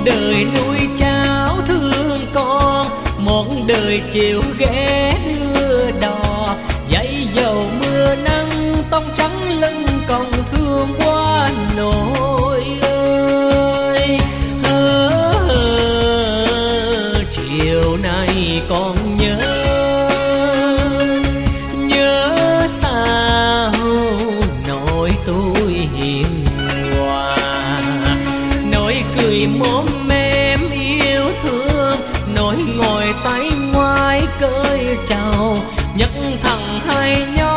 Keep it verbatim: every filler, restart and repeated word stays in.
đời nuôi cháu thương con, một đời chịu ghé đưa đò, dậy dầu mưa nắng tóc trắng lưng còn thương quá nội ơi. Hơ, chiều nay con nhớ nhớ sao nội tôi hiền hòa, nội cười móm mém yêu thương, nội ngồi tay ngoái cởi trầu, nhất thằng hai nhau